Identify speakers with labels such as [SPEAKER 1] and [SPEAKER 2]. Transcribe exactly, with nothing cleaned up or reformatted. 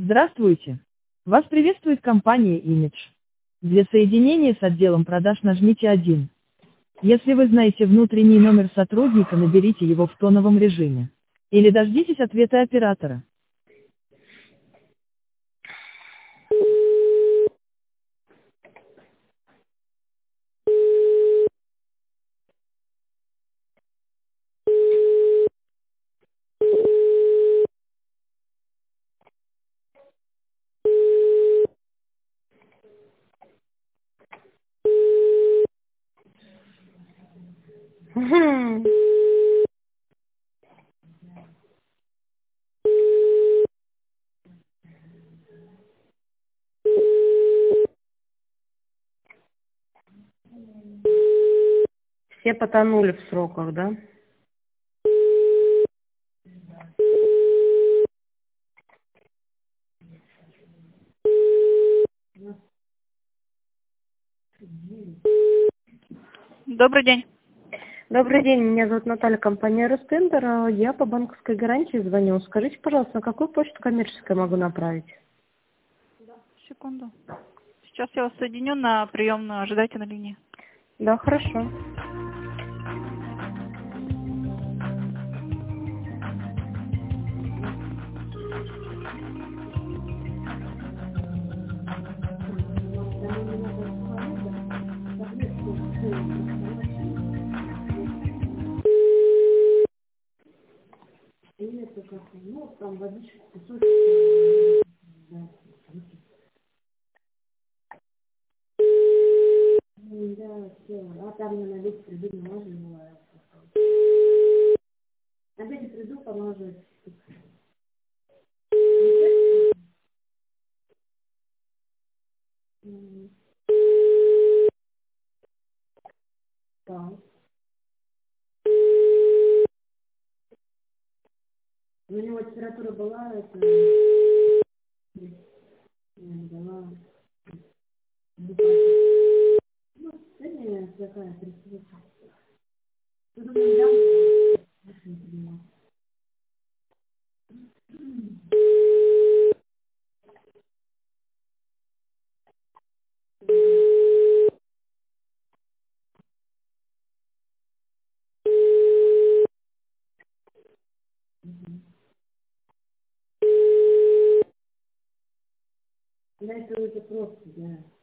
[SPEAKER 1] Здравствуйте! Вас приветствует компания Image. Для соединения с отделом продаж нажмите один. Если вы знаете внутренний номер сотрудника, наберите его в тоновом режиме. Или дождитесь ответа оператора.
[SPEAKER 2] Мгм. Все потонули в сроках, да?
[SPEAKER 3] Добрый день.
[SPEAKER 2] Добрый день, меня зовут Наталья, компания Ростендер. Я по банковской гарантии звоню. Скажите, пожалуйста, на какую почту коммерческую могу направить?
[SPEAKER 3] Секунду. Сейчас я вас соединю на приемную. Ожидайте на линии.
[SPEAKER 2] Да, хорошо. У него температура была, это была, ну, средняя такая, тридцать. Да, это уже просто, да.